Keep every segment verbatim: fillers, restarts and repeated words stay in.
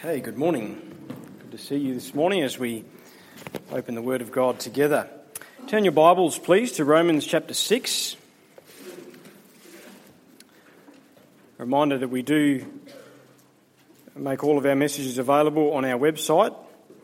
Okay, good morning. Good to see you this morning as we open the Word of God together. Turn your Bibles, please, to Romans chapter six. A reminder that we do make all of our messages available on our website.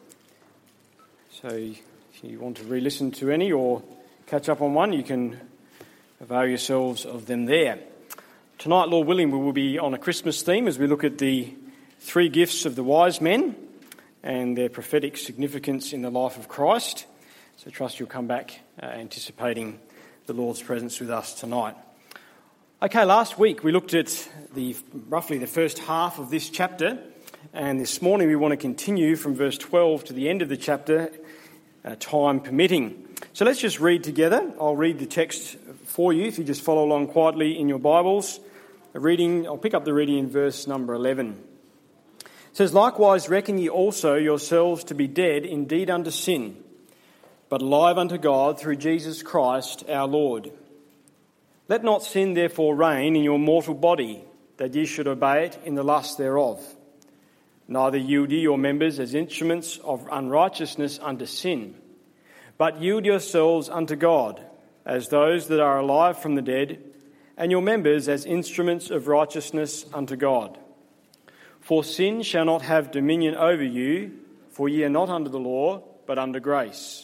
So if you want to re-listen to any or catch up on one, you can avail yourselves of them there. Tonight, Lord willing, we will be on a Christmas theme as we look at the three gifts of the wise men and their prophetic significance in the life of Christ. So I trust you'll come back uh, anticipating the Lord's presence with us tonight. Okay, last week we looked at the roughly the first half of this chapter, and this morning we want to continue from verse twelve to the end of the chapter, uh, time permitting. So let's just read together. I'll read the text for you if you just follow along quietly in your Bibles. A reading, I'll pick up the reading in verse number eleven. It says, "Likewise reckon ye also yourselves to be dead indeed unto sin, but alive unto God through Jesus Christ our Lord. Let not sin therefore reign in your mortal body, that ye should obey it in the lust thereof. Neither yield ye your members as instruments of unrighteousness unto sin, but yield yourselves unto God, as those that are alive from the dead, and your members as instruments of righteousness unto God. For sin shall not have dominion over you, for ye are not under the law, but under grace.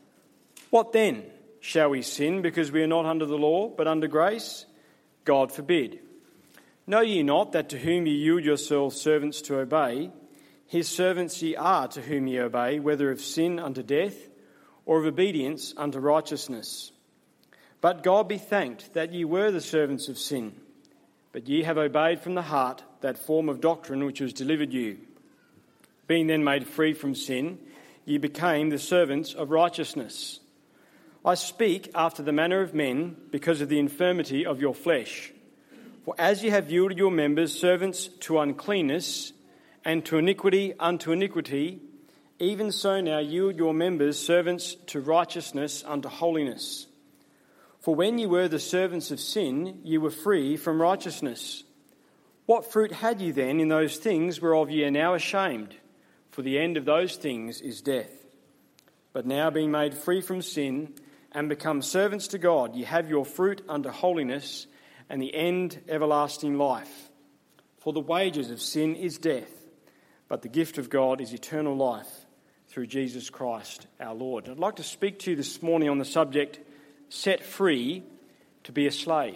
What then? Shall we sin because we are not under the law, but under grace? God forbid. Know ye not that to whom ye yield yourselves servants to obey, his servants ye are to whom ye obey, whether of sin unto death, or of obedience unto righteousness? But God be thanked that ye were the servants of sin, but ye have obeyed from the heart that form of doctrine which was delivered you. Being then made free from sin, ye became the servants of righteousness. I speak after the manner of men because of the infirmity of your flesh. For as ye have yielded your members servants to uncleanness, and to iniquity unto iniquity, even so now yield your members servants to righteousness unto holiness. For when ye were the servants of sin, ye were free from righteousness. What fruit had ye then in those things whereof ye are now ashamed? For the end of those things is death. But now being made free from sin, and become servants to God, ye have your fruit unto holiness, and the end everlasting life. For the wages of sin is death, but the gift of God is eternal life through Jesus Christ our Lord." I'd like to speak to you this morning on the subject, set free to be a slave.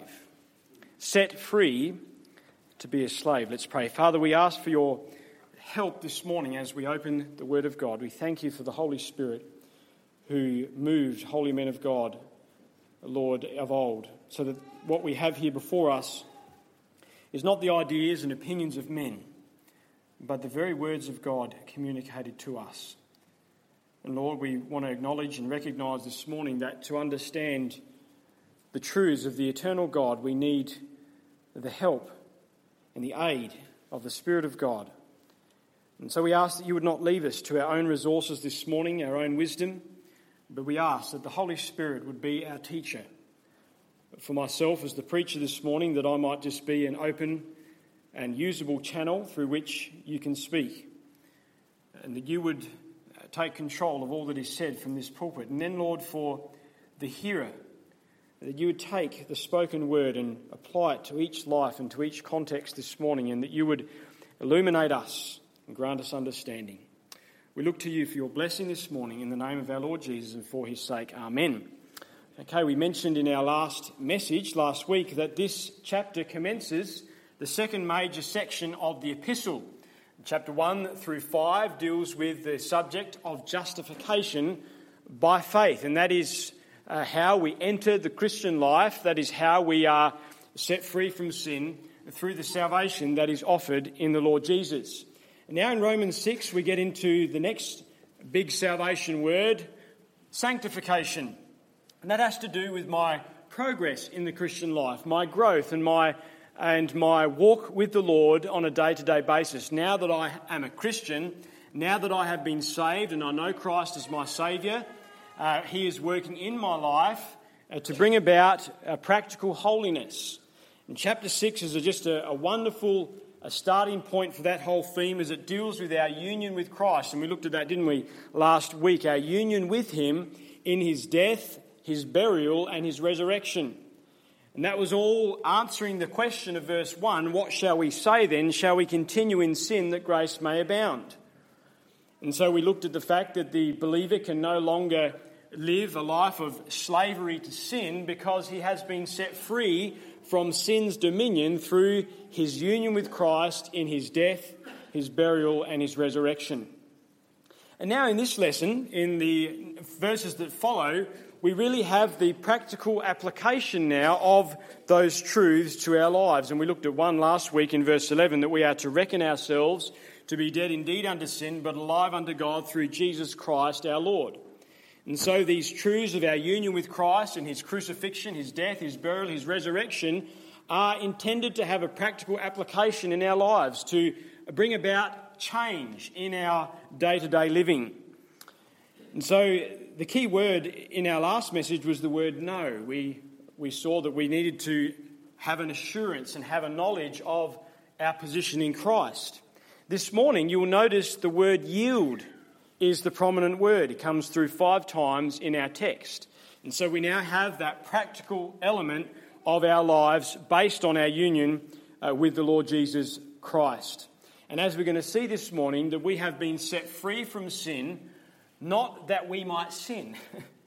Set free to be a slave. Let's pray. Father, we ask for your help this morning as we open the Word of God. We thank you for the Holy Spirit who moved holy men of God, Lord, of old, so that what we have here before us is not the ideas and opinions of men, but the very words of God communicated to us. And Lord, we want to acknowledge and recognise this morning that to understand the truths of the eternal God, we need the help and the aid of the Spirit of God. And so we ask that you would not leave us to our own resources this morning, our own wisdom, but we ask that the Holy Spirit would be our teacher. For myself as the preacher this morning, that I might just be an open and usable channel through which you can speak, and that you would take control of all that is said from this pulpit. And then, Lord, for the hearer, that you would take the spoken word and apply it to each life and to each context this morning, and that you would illuminate us and grant us understanding. We look to you for your blessing this morning in the name of our Lord Jesus and for his sake. Amen. Okay, we mentioned in our last message last week that this chapter commences the second major section of the epistle. Chapter one through five deals with the subject of justification by faith, and that is uh, how we enter the Christian life. That is how we are set free from sin through the salvation that is offered in the Lord Jesus. And now in Romans six we get into the next big salvation word, sanctification. And that has to do with my progress in the Christian life, my growth and my and my walk with the Lord on a day-to-day basis. Now that I am a Christian, now that I have been saved and I know Christ as my Saviour, uh, he is working in my life uh, to bring about a practical holiness. And chapter six is a, just a, a wonderful a starting point for that whole theme as it deals with our union with Christ. And we looked at that, didn't we, last week? Our union with him in his death, his burial, and his resurrection. And that was all answering the question of verse one, what shall we say then? Shall we continue in sin that grace may abound? And so we looked at the fact that the believer can no longer live a life of slavery to sin because he has been set free from sin's dominion through his union with Christ in his death, his burial, and his resurrection. And now in this lesson, in the verses that follow, we really have the practical application now of those truths to our lives. And we looked at one last week in verse eleven, that we are to reckon ourselves to be dead indeed unto sin, but alive unto God through Jesus Christ our Lord. And so these truths of our union with Christ and his crucifixion, his death, his burial, his resurrection are intended to have a practical application in our lives to bring about change in our day-to-day living. And so the key word in our last message was the word know. We, we saw that we needed to have an assurance and have a knowledge of our position in Christ. This morning you will notice the word yield is the prominent word. It comes through five times in our text. And so we now have that practical element of our lives based on our union uh, with the Lord Jesus Christ. And as we're going to see this morning, that we have been set free from sin, not that we might sin.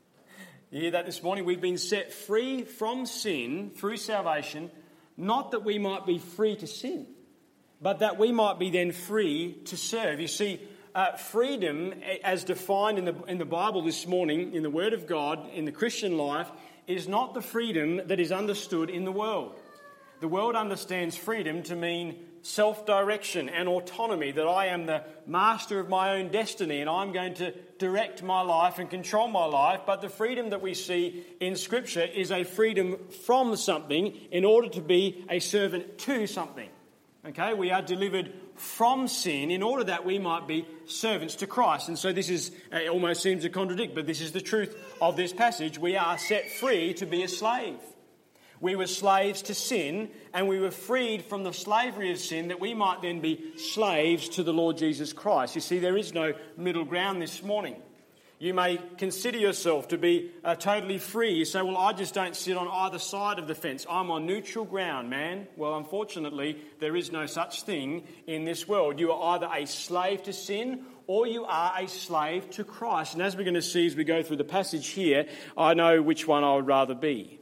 You hear that this morning? We've been set free from sin through salvation, not that we might be free to sin, but that we might be then free to serve. You see, Uh, freedom, as defined in the in the Bible this morning, in the Word of God, in the Christian life, is not the freedom that is understood in the world. The world understands freedom to mean self-direction and autonomy, that I am the master of my own destiny and I'm going to direct my life and control my life. But the freedom that we see in Scripture is a freedom from something in order to be a servant to something. Okay, we are delivered from sin in order that we might be servants to Christ. And so this is, it almost seems to contradict, but this is the truth of this passage. We are set free to be a slave. We were slaves to sin, and we were freed from the slavery of sin that we might then be slaves to the Lord Jesus Christ. You see, there is no middle ground this morning. You may consider yourself to be uh, totally free. You say, well, I just don't sit on either side of the fence. I'm on neutral ground, man. Well, unfortunately, there is no such thing in this world. You are either a slave to sin or you are a slave to Christ. And as we're going to see as we go through the passage here, I know which one I would rather be.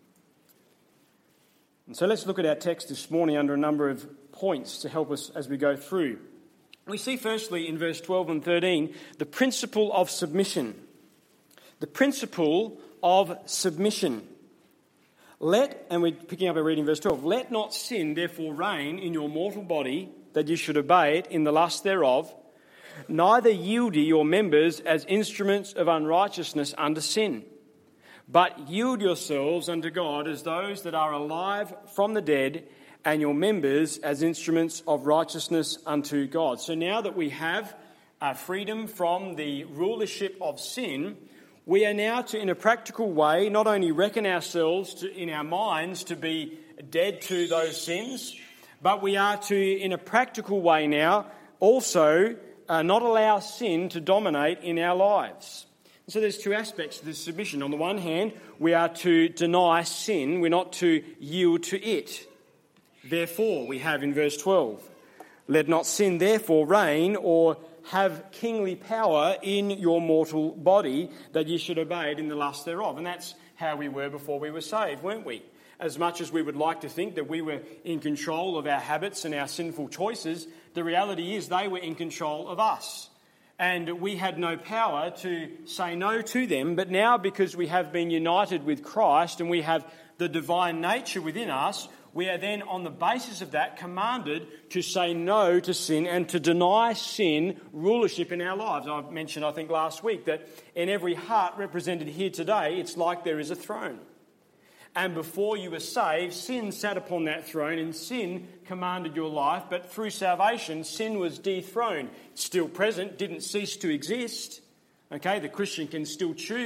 And so let's look at our text this morning under a number of points to help us as we go through. We see firstly in verse twelve and thirteen the principle of submission. The principle of submission. Let, and we're picking up our reading verse twelve, let not sin therefore reign in your mortal body, that you should obey it in the lust thereof, neither yield ye your members as instruments of unrighteousness unto sin, but yield yourselves unto God as those that are alive from the dead, and your members as instruments of righteousness unto God. So now that we have uh, freedom from the rulership of sin, we are now to, in a practical way, not only reckon ourselves to, in our minds to be dead to those sins, but we are to, in a practical way now, also uh, not allow sin to dominate in our lives. So there's two aspects to this submission. On the one hand, we are to deny sin. We're not to yield to it. Therefore, we have in verse twelve, let not sin therefore reign or have kingly power in your mortal body, that ye should obey it in the lust thereof. And that's how we were before we were saved, weren't we? As much as we would like to think that we were in control of our habits and our sinful choices, the reality is they were in control of us. And we had no power to say no to them. But now, because we have been united with Christ and we have the divine nature within us, we are then, on the basis of that, commanded to say no to sin and to deny sin rulership in our lives. I mentioned, I think, last week that in every heart represented here today, it's like there is a throne. And before you were saved, sin sat upon that throne and sin commanded your life. But through salvation, sin was dethroned. It's still present, didn't cease to exist. Okay, the Christian can still choose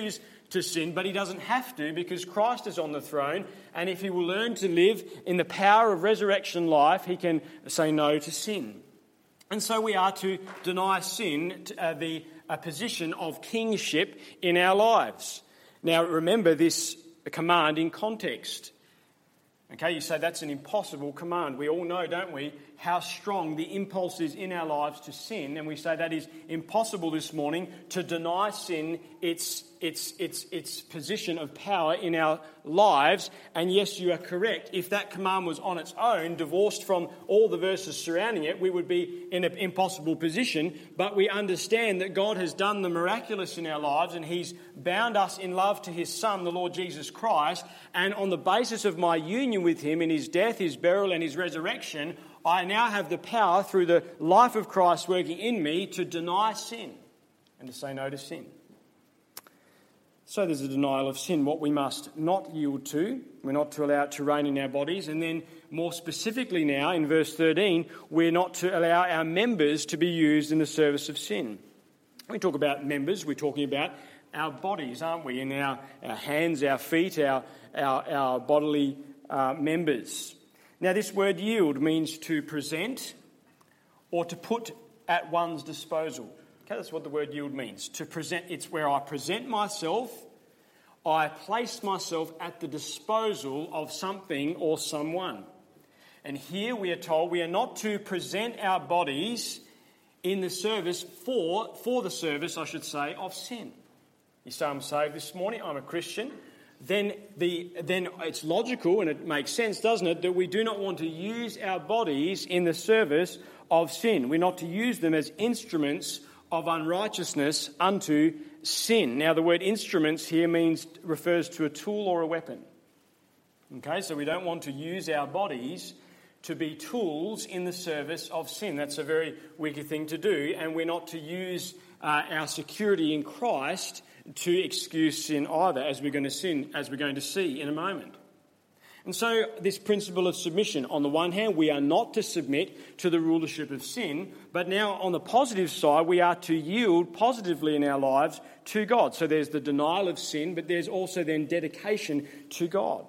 to sin, but he doesn't have to because Christ is on the throne, and if he will learn to live in the power of resurrection life, he can say no to sin. And so we are to deny sin, uh, the a position of kingship in our lives. Now remember this command in context. Okay, you say that's an impossible command. We all know, don't we, how strong the impulse is in our lives to sin, and we say that is impossible this morning to deny sin its its its its position of power in our lives. And yes, you are correct. If that command was on its own, divorced from all the verses surrounding it, we would be in an impossible position. But we understand that God has done the miraculous in our lives, and he's bound us in love to his Son, the Lord Jesus Christ. And on the basis of my union with him in his death, his burial and his resurrection, I now have the power through the life of Christ working in me to deny sin and to say no to sin. So there's a denial of sin, what we must not yield to. We're not to allow it to reign in our bodies. And then more specifically now in verse thirteen, we're not to allow our members to be used in the service of sin. When we talk about members, we're talking about our bodies, aren't we? And our, our hands, our feet, our, our, our bodily uh, members. Now this word yield means to present or to put at one's disposal. Okay, that's what the word yield means. To present, it's where I present myself, I place myself at the disposal of something or someone. And here we are told we are not to present our bodies in the service for, for the service, I should say, of sin. You say, I'm saved this morning, I'm a Christian. Then the then it's logical and it makes sense, doesn't it, that we do not want to use our bodies in the service of sin. We're not to use them as instruments of unrighteousness unto sin. Now, the word instruments here means refers to a tool or a weapon. Okay, so we don't want to use our bodies to be tools in the service of sin. That's a very wicked thing to do, and we're not to use uh, our security in Christ to excuse sin either, as we're going to sin, as we're going to see in a moment. And so this principle of submission, on the one hand, we are not to submit to the rulership of sin, but now on the positive side, we are to yield positively in our lives to God. So there's the denial of sin, but there's also then dedication to God.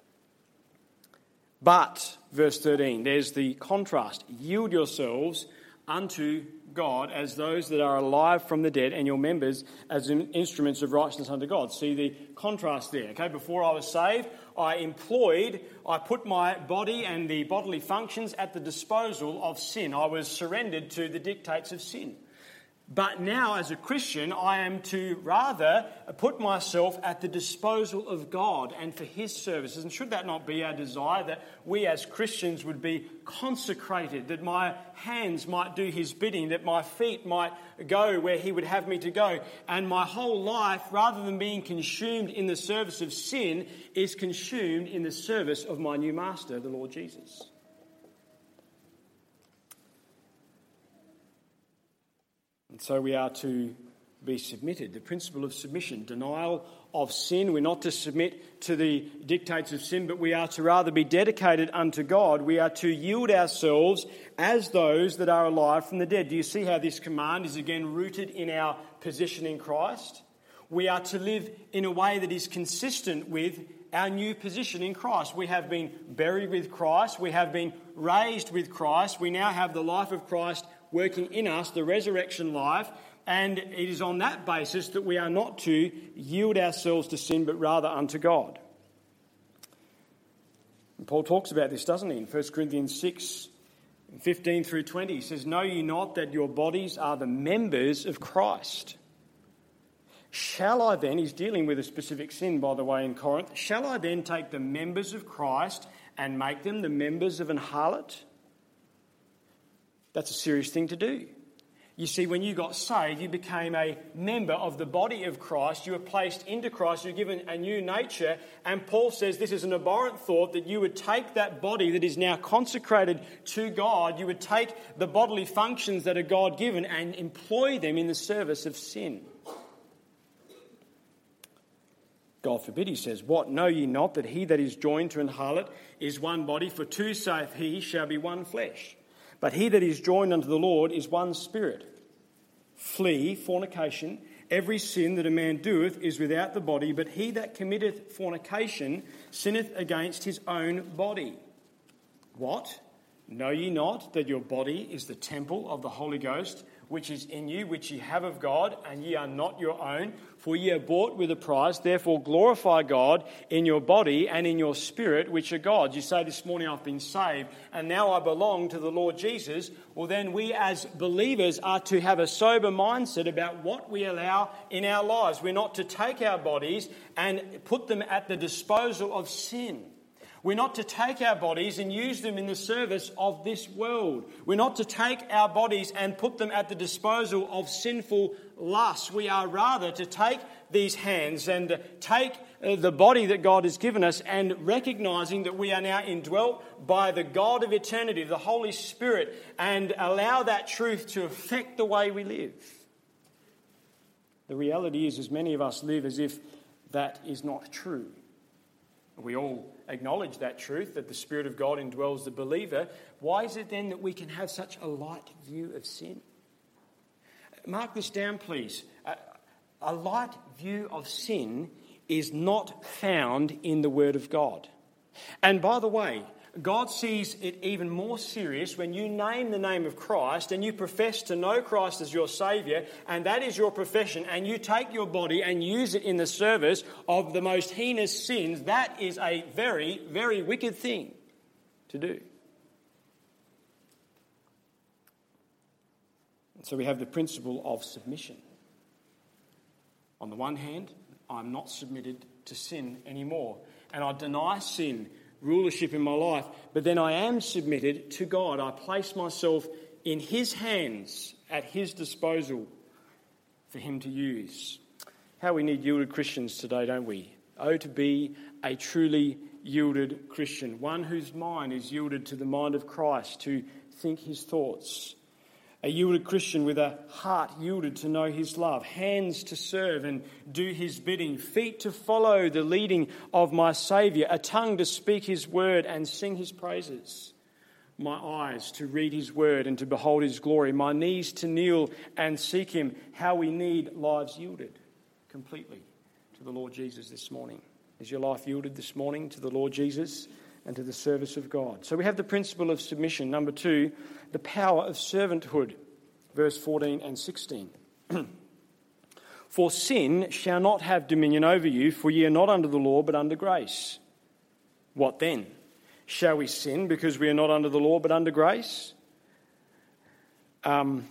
But, verse thirteen, there's the contrast. Yield yourselves unto God as those that are alive from the dead, and your members as instruments of righteousness unto God. See the contrast there. Okay, before I was saved, I employed, I put my body and the bodily functions at the disposal of sin. I was surrendered to the dictates of sin. But now, as a Christian, I am to rather put myself at the disposal of God and for his services. And should that not be our desire, that we as Christians would be consecrated, that my hands might do his bidding, that my feet might go where he would have me to go, and my whole life, rather than being consumed in the service of sin, is consumed in the service of my new master, the Lord Jesus. And so we are to be submitted. The principle of submission, denial of sin. We're not to submit to the dictates of sin, but we are to rather be dedicated unto God. We are to yield ourselves as those that are alive from the dead. Do you see how this command is again rooted in our position in Christ? We are to live in a way that is consistent with our new position in Christ. We have been buried with Christ. We have been raised with Christ. We now have the life of Christ working in us, the resurrection life, and it is on that basis that we are not to yield ourselves to sin, but rather unto God. And Paul talks about this, doesn't he? In First Corinthians six, fifteen through twenty, he says, "Know ye not that your bodies are the members of Christ? Shall I then," he's dealing with a specific sin, by the way, in Corinth, "shall I then take the members of Christ and make them the members of an harlot?" That's a serious thing to do. You see, when you got saved, you became a member of the body of Christ. You were placed into Christ. You were given a new nature. And Paul says this is an abhorrent thought, that you would take that body that is now consecrated to God, you would take the bodily functions that are God-given and employ them in the service of sin. God forbid, he says, "What, know ye not that he that is joined to an harlot is one body? For two, saith he, shall be one flesh. But he that is joined unto the Lord is one spirit. Flee fornication. Every sin that a man doeth is without the body, but he that committeth fornication sinneth against his own body. What? Know ye not that your body is the temple of the Holy Ghost, which is in you, which ye have of God, and ye are not your own? For ye are bought with a price. Therefore glorify God in your body and in your spirit, which are God's. You say this morning, I've been saved, and now I belong to the Lord Jesus. Well, then we as believers are to have a sober mindset about what we allow in our lives. We're not to take our bodies and put them at the disposal of sin. We're not to take our bodies and use them in the service of this world. We're not to take our bodies and put them at the disposal of sinful lusts. We are rather to take these hands and take the body that God has given us, and recognizing that we are now indwelt by the God of eternity, the Holy Spirit, and allow that truth to affect the way we live. The reality is, as many of us live as if that is not true. We all acknowledge that truth, that the Spirit of God indwells the believer. Why is it then that we can have such a light view of sin? Mark this down, please. A, a light view of sin is not found in the Word of God. And by the way, God sees it even more serious when you name the name of Christ and you profess to know Christ as your Saviour, and that is your profession, and you take your body and use it in the service of the most heinous sins. That is a very, very wicked thing to do. And so we have the principle of submission. On the one hand, I'm not submitted to sin anymore, and I deny sin rulership in my life, but then I am submitted to God. I place myself in His hands, at His disposal for Him to use. How we need yielded Christians today, don't we? Oh, to be a truly yielded Christian, one whose mind is yielded to the mind of Christ, to think His thoughts. A yielded Christian with a heart yielded to know His love, hands to serve and do His bidding, feet to follow the leading of my Saviour, a tongue to speak His word and sing His praises, my eyes to read His word and to behold His glory, my knees to kneel and seek Him. How we need lives yielded completely to the Lord Jesus this morning. Is your life yielded this morning to the Lord Jesus and to the service of God? So we have the principle of submission. Number two, the power of servanthood. Verse fourteen and sixteen. For sin shall not have dominion over you, for ye are not under the law, but under grace. What then? Shall we sin because we are not under the law, but under grace? Um,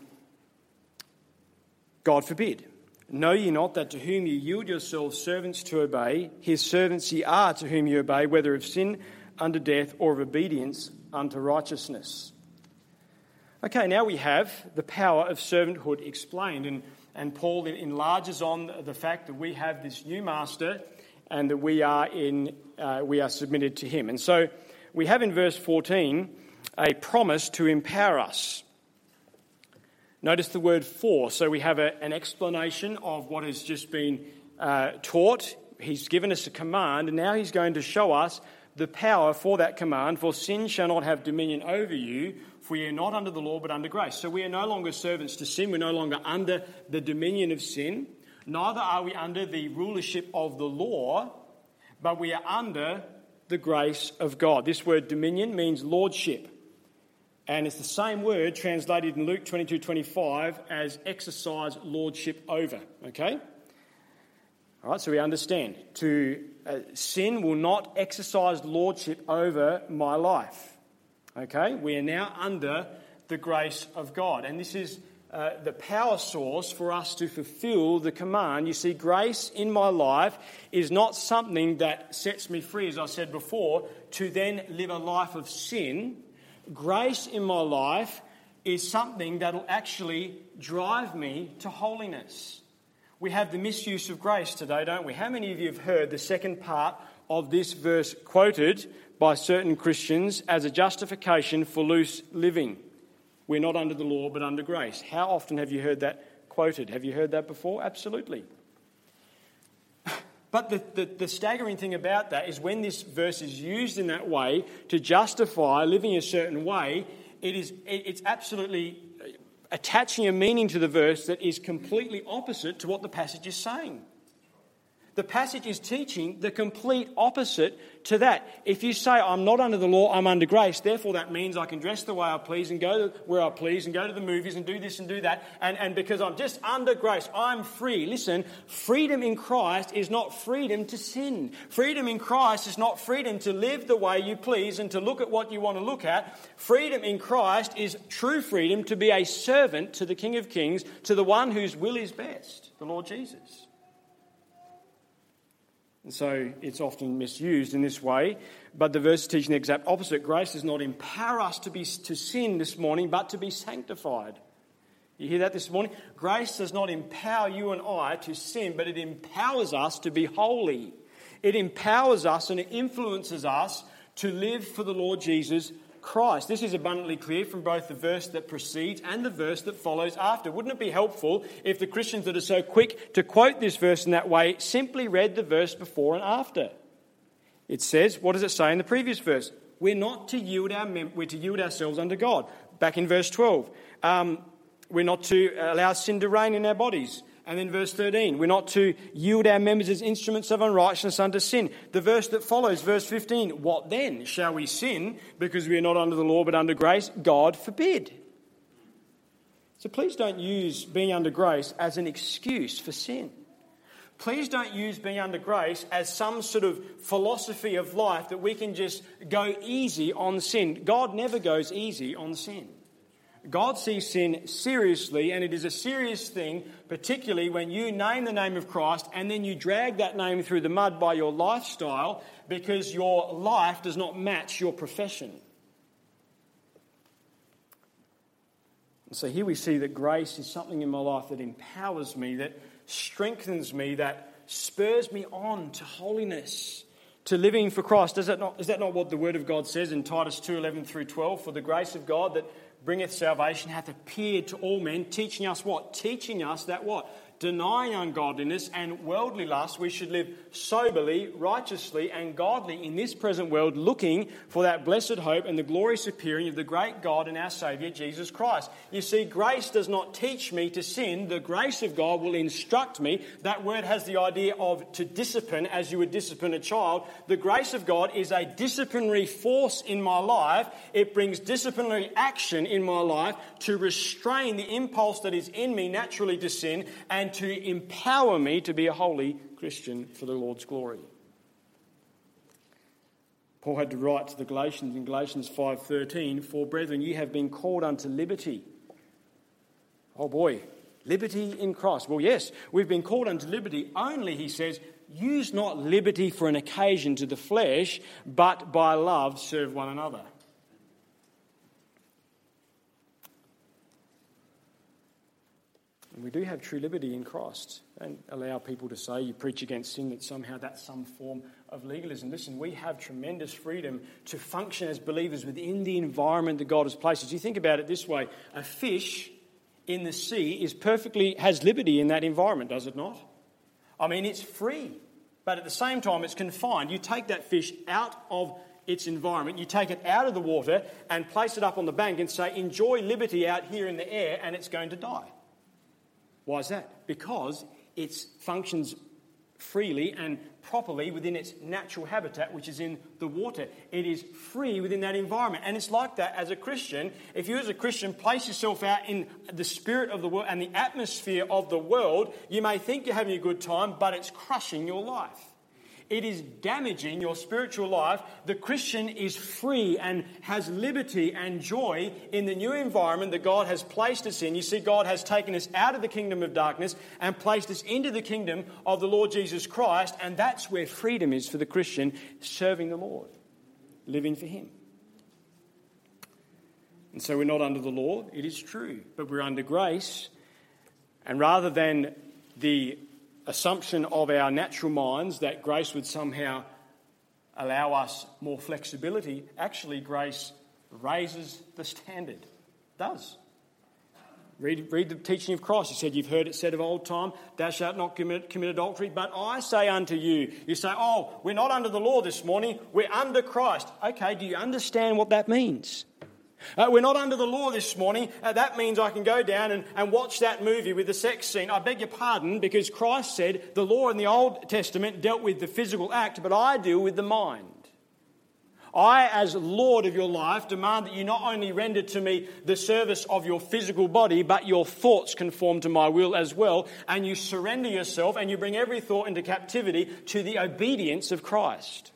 God forbid. Know ye not that to whom ye yield yourselves servants to obey, his servants ye are to whom ye obey, whether of sin unto death or of obedience unto righteousness? Okay, now we have the power of servanthood explained, and, and Paul enlarges on the fact that we have this new master and that we are in uh, we are submitted to him. And so we have in verse fourteen a promise to empower us. Notice the word for. So we have a, an explanation of what has just been uh, taught. He's given us a command, and now he's going to show us the power for that command. For sin shall not have dominion over you, for ye are not under the law, but under grace. So we are no longer servants to sin. We're no longer under the dominion of sin. Neither are we under the rulership of the law, but we are under the grace of God. This word dominion means lordship. And it's the same word translated in Luke twenty-two twenty-five as exercise lordship over. Okay? All right, so we understand. To uh, sin will not exercise lordship over my life. Okay? We are now under the grace of God. And this is uh, the power source for us to fulfill the command. You see, grace in my life is not something that sets me free, as I said before, to then live a life of sin. Grace in my life is something that will actually drive me to holiness. We have the misuse of grace today, don't we? How many of you have heard the second part of this verse quoted by certain Christians as a justification for loose living? We're not under the law, but under grace. How often have you heard that quoted? Have you heard that before? Absolutely. But the, the, the staggering thing about that is when this verse is used in that way to justify living a certain way, it is it, it's absolutely attaching a meaning to the verse that is completely opposite to what the passage is saying. The passage is teaching the complete opposite to that. If you say, I'm not under the law, I'm under grace, therefore that means I can dress the way I please and go where I please and go to the movies and do this and do that. And, and because I'm just under grace, I'm free. Listen, freedom in Christ is not freedom to sin. Freedom in Christ is not freedom to live the way you please and to look at what you want to look at. Freedom in Christ is true freedom to be a servant to the King of Kings, to the one whose will is best, the Lord Jesus. And so it's often misused in this way, but the verse is teaching the exact opposite. Grace does not empower us to be to sin this morning, but to be sanctified. You hear that this morning? Grace does not empower you and I to sin, but it empowers us to be holy. It empowers us and it influences us to live for the Lord Jesus Christ. This is abundantly clear from both the verse that precedes and the verse that follows after. Wouldn't it be helpful if the Christians that are so quick to quote this verse in that way simply read the verse before and after? It says, what does it say in the previous verse? We're not to yield our mem- we're to yield ourselves unto God. Back in verse twelve, um, we're not to allow sin to reign in our bodies. And then verse thirteen, we're not to yield our members as instruments of unrighteousness unto sin. The verse that follows, verse fifteen, what then? Shall we sin because we are not under the law but under grace? God forbid. So please don't use being under grace as an excuse for sin. Please don't use being under grace as some sort of philosophy of life that we can just go easy on sin. God never goes easy on sin. God sees sin seriously, and it is a serious thing, particularly when you name the name of Christ and then you drag that name through the mud by your lifestyle because your life does not match your profession. And so here we see that grace is something in my life that empowers me, that strengthens me, that spurs me on to holiness, to living for Christ. Is that not, is that not what the Word of God says in Titus two, eleven through twelve? For the grace of God that bringeth salvation hath appeared to all men, teaching us what? Teaching us that what? Denying ungodliness and worldly lust, we should live soberly, righteously and godly in this present world, looking for that blessed hope and the glorious appearing of the great God and our Saviour, Jesus Christ. You see, grace does not teach me to sin. The grace of God will instruct me. That word has the idea of to discipline as you would discipline a child. The grace of God is a disciplinary force in my life. It brings disciplinary action in my life to restrain the impulse that is in me naturally to sin and to empower me to be a holy Christian for the Lord's glory. Paul had to write to the Galatians in Galatians five thirteen, for brethren, ye have been called unto liberty. Oh boy, liberty in Christ. Well, yes, we've been called unto liberty. Only, he says, use not liberty for an occasion to the flesh, but by love serve one another. And we do have true liberty in Christ. Don't allow people to say you preach against sin, that somehow that's some form of legalism. Listen, we have tremendous freedom to function as believers within the environment that God has placed us. You think about it this way. A fish in the sea is perfectly, has liberty in that environment, does it not? I mean, it's free, but at the same time it's confined. You take that fish out of its environment, you take it out of the water and place it up on the bank and say, enjoy liberty out here in the air, and it's going to die. Why is that? Because it functions freely and properly within its natural habitat, which is in the water. It is free within that environment. And it's like that as a Christian. If you as a Christian place yourself out in the spirit of the world and the atmosphere of the world, you may think you're having a good time, but it's crushing your life. It is damaging your spiritual life. The Christian is free and has liberty and joy in the new environment that God has placed us in. You see, God has taken us out of the kingdom of darkness and placed us into the kingdom of the Lord Jesus Christ, and that's where freedom is for the Christian, serving the Lord, living for Him. And so we're not under the law, it is true, but we're under grace, and rather than the assumption of our natural minds that grace would somehow allow us more flexibility, actually grace raises the standard. It does. Read, read the teaching of Christ. He said, you've heard it said of old time, thou shalt not commit, commit adultery, but I say unto you. You say, oh, we're not under the law this morning, we're under Christ. Okay, do you understand what that means? Uh, we're not under the law this morning. Uh, that means I can go down and, and watch that movie with the sex scene. I beg your pardon, because Christ said the law in the Old Testament dealt with the physical act, but I deal with the mind. I, as Lord of your life, demand that you not only render to me the service of your physical body, but your thoughts conform to my will as well, and you surrender yourself and you bring every thought into captivity to the obedience of Christ.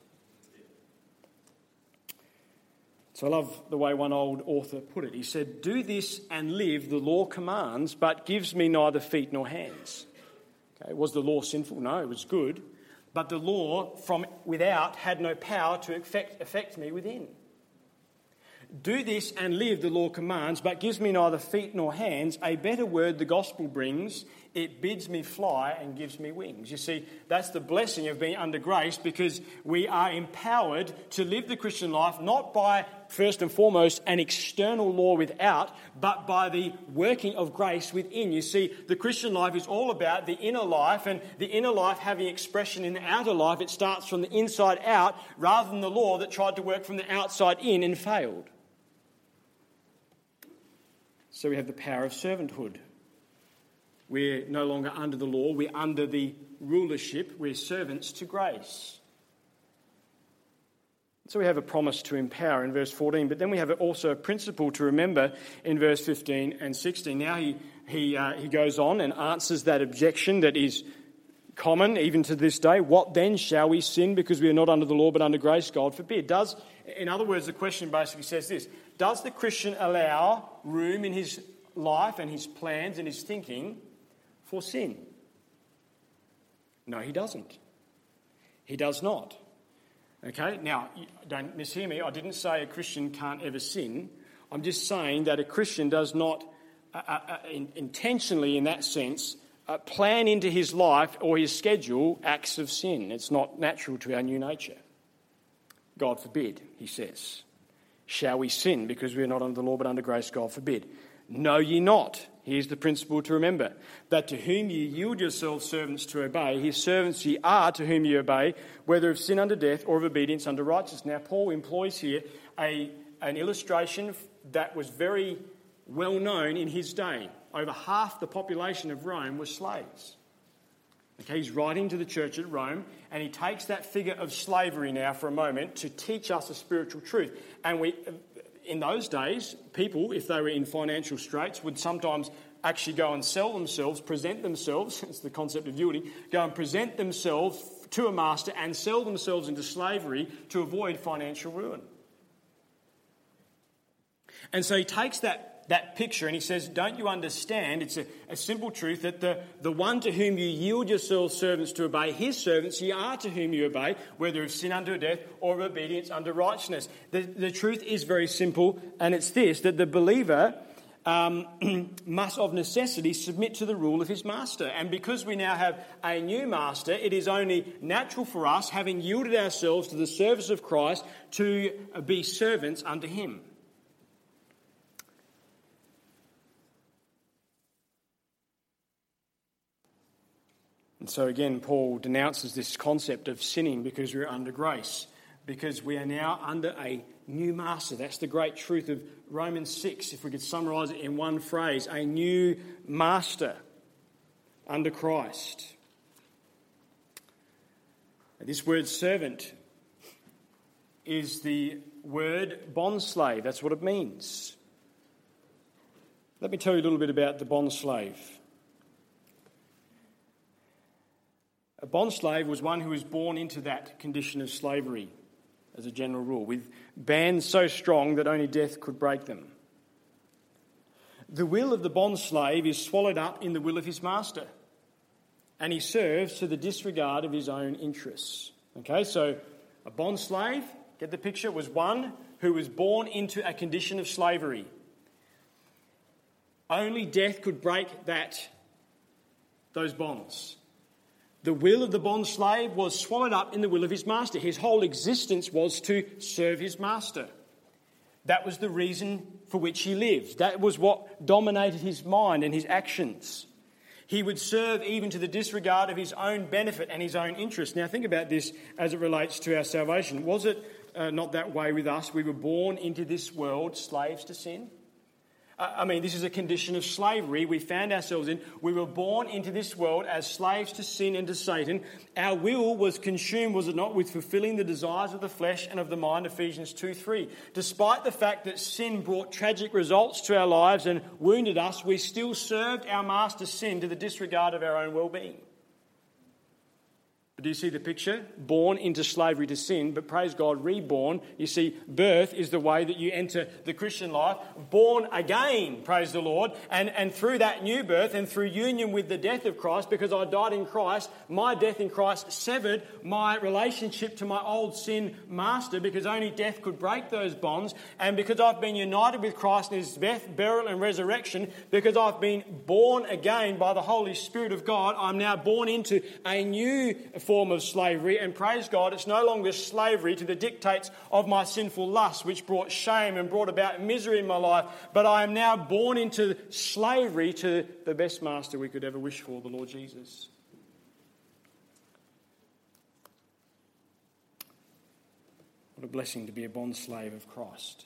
So I love the way one old author put it. He said, "Do this and live, the law commands, but gives me neither feet nor hands." Okay, was the law sinful? No, it was good. But the law from without had no power to affect, affect me within. "Do this and live, the law commands, but gives me neither feet nor hands. A better word the gospel brings. It bids me fly and gives me wings." You see, that's the blessing of being under grace, because we are empowered to live the Christian life not by, first and foremost, an external law without, but by the working of grace within. You see, the Christian life is all about the inner life, and the inner life having expression in the outer life. It starts from the inside out rather than the law that tried to work from the outside in and failed. So we have the power of servanthood. We're no longer under the law, we're under the rulership, we're servants to grace. So we have a promise to empower in verse fourteen, but then we have also a principle to remember in verse fifteen and sixteen. Now he he uh, he goes on and answers that objection that is common even to this day. What then, shall we sin because we are not under the law but under grace? God forbid. Does, in other words, the question basically says this: does the Christian allow room in his life and his plans and his thinking for sin? No, he doesn't. He does not. Okay, now, don't mishear me. I didn't say a Christian can't ever sin. I'm just saying that a Christian does not uh, uh, in, intentionally, in that sense, uh, plan into his life or his schedule acts of sin. It's not natural to our new nature. God forbid, he says. Shall we sin because we are not under the law but under grace? God forbid. Know ye not, here's the principle to remember, that to whom ye yield yourselves servants to obey, his servants ye are to whom ye obey, whether of sin unto death or of obedience unto righteousness. Now, Paul employs here a, an illustration that was very well known in his day. Over half the population of Rome were slaves. Okay, he's writing to the church at Rome, and he takes that figure of slavery now for a moment to teach us a spiritual truth. And we... In those days, people, if they were in financial straits, would sometimes actually go and sell themselves, present themselves, it's the concept of yielding, go and present themselves to a master and sell themselves into slavery to avoid financial ruin. And so he takes that, that picture and he says, don't you understand? It's a, a simple truth that the, the one to whom you yield yourselves servants to obey, his servants ye are to whom you obey, whether of sin unto death or of obedience unto righteousness. The, the truth is very simple, and it's this, that the believer um, must of necessity submit to the rule of his master. And because we now have a new master, it is only natural for us, having yielded ourselves to the service of Christ, to be servants unto him. And so again, Paul denounces this concept of sinning because we're under grace, because we are now under a new master. That's the great truth of Romans six, if we could summarise it in one phrase: a new master under Christ. This word servant is the word bondslave. That's what it means. Let me tell you a little bit about the bondslave. A bondslave was one who was born into that condition of slavery, as a general rule, with bands so strong that only death could break them. The will of the bondslave is swallowed up in the will of his master, and he serves to the disregard of his own interests. Okay, so a bondslave, get the picture, was one who was born into a condition of slavery. Only death could break that, those bonds. The will of the bondslave was swallowed up in the will of his master. His whole existence was to serve his master. That was the reason for which he lived. That was what dominated his mind and his actions. He would serve even to the disregard of his own benefit and his own interest. Now think about this as it relates to our salvation. Was it uh, not that way with us. We were born into this world slaves to sin. I mean, this is a condition of slavery we found ourselves in. We were born into this world as slaves to sin and to Satan. Our will was consumed, was it not, with fulfilling the desires of the flesh and of the mind, Ephesians two three. Despite the fact that sin brought tragic results to our lives and wounded us, we still served our master sin to the disregard of our own well-being. Do you see the picture? Born into slavery to sin, but praise God, reborn. You see, birth is the way that you enter the Christian life. Born again, praise the Lord. And, and through that new birth and through union with the death of Christ, because I died in Christ, my death in Christ severed my relationship to my old sin master, because only death could break those bonds. And because I've been united with Christ in his death, burial and resurrection, because I've been born again by the Holy Spirit of God, I'm now born into a new form of slavery, and praise God, it's no longer slavery to the dictates of my sinful lust, which brought shame and brought about misery in my life, but I am now born into slavery to the best master we could ever wish for, the Lord Jesus. What a blessing to be a bond slave of Christ.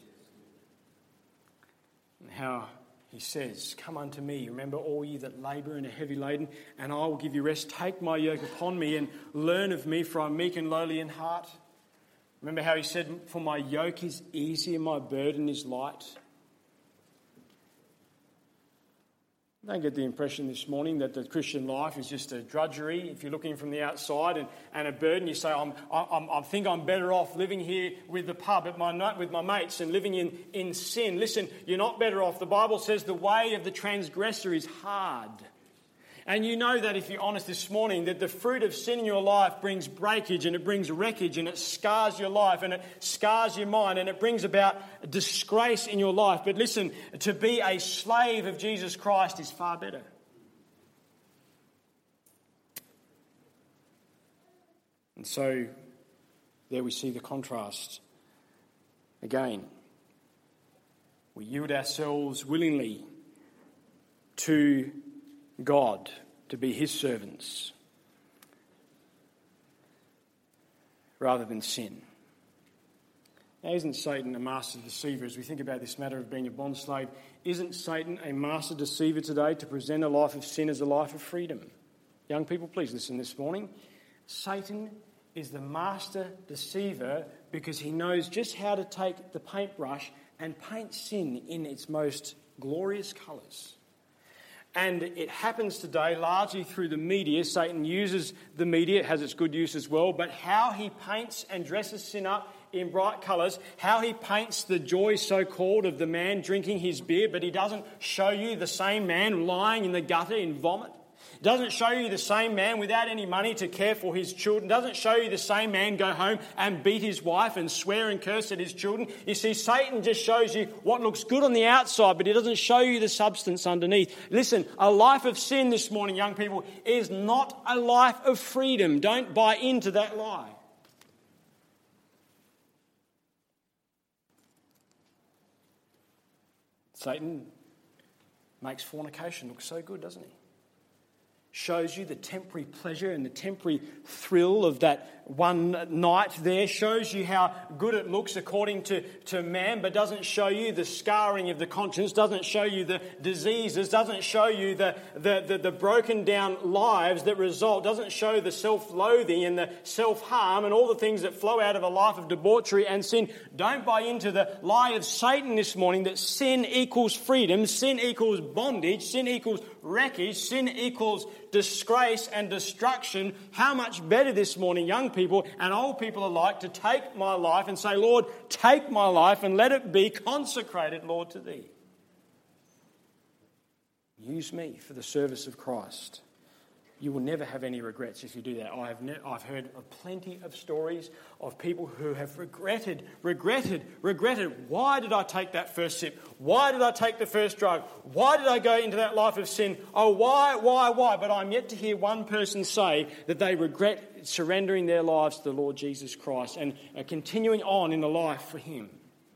And how he says, come unto me, remember all ye that labour and are heavy laden, and I will give you rest. Take my yoke upon me and learn of me, for I am meek and lowly in heart. Remember how he said, for my yoke is easy and my burden is light. Don't get the impression this morning that the Christian life is just a drudgery. If you're looking from the outside and, and a burden, you say, I'm, I'm, I think I'm better off living here with the pub at my night with my mates and living in, in sin. Listen, you're not better off. The Bible says the way of the transgressor is hard. And you know that if you're honest this morning, that the fruit of sin in your life brings breakage and it brings wreckage and it scars your life and it scars your mind and it brings about disgrace in your life. But listen, to be a slave of Jesus Christ is far better. And so there we see the contrast again. We yield ourselves willingly to God, to be his servants, rather than sin. Now, isn't Satan a master deceiver? As we think about this matter of being a bond slave, isn't Satan a master deceiver today to present a life of sin as a life of freedom? Young people, please listen this morning. Satan is the master deceiver because he knows just how to take the paintbrush and paint sin in its most glorious colours. And it happens today largely through the media. Satan uses the media, it has its good use as well, but how he paints and dresses sin up in bright colours, how he paints the joy so-called of the man drinking his beer, but he doesn't show you the same man lying in the gutter in vomit. Doesn't show you the same man without any money to care for his children. Doesn't show you the same man go home and beat his wife and swear and curse at his children. You see, Satan just shows you what looks good on the outside, but he doesn't show you the substance underneath. Listen, a life of sin this morning, young people, is not a life of freedom. Don't buy into that lie. Satan makes fornication look so good, doesn't he? Shows you the temporary pleasure and the temporary thrill of that one night there. Shows you how good it looks according to, to man, but doesn't show you the scarring of the conscience, doesn't show you the diseases, doesn't show you the, the, the, the broken down lives that result, doesn't show the self-loathing and the self-harm and all the things that flow out of a life of debauchery and sin. Don't buy into the lie of Satan this morning that sin equals freedom, sin equals bondage, sin equals wreckage, sin equals disgrace and destruction. How much better this morning, young people and old people alike, to take my life and say, Lord, take my life and let it be consecrated, Lord, to thee. Use me for the service of Christ. You will never have any regrets if you do that. I have ne- I've heard of plenty of stories of people who have regretted, regretted, regretted. Why did I take that first sip? Why did I take the first drug? Why did I go into that life of sin? Oh, why, why, why? But I'm yet to hear one person say that they regret surrendering their lives to the Lord Jesus Christ and are continuing on in the life for him.